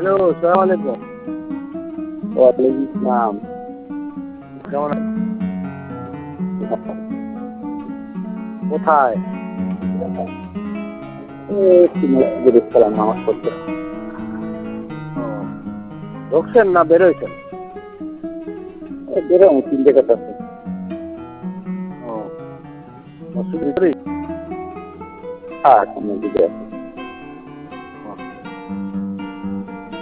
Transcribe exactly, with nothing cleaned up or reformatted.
Hello, সালাম আলাইকুম। ওয়ালাইকুম আসসালাম। কেমন আছেন? কোথায়? এই একটু মসজিদে ঢুকছিলাম নামাজ পড়তে। ও, ঢুকছেন না বেরোইছেন? এই বেরোবো তিন জায়গাতে আছে। ও, মসজিদ ভিতরেই? হ্যাঁ, মসজিদে আছে।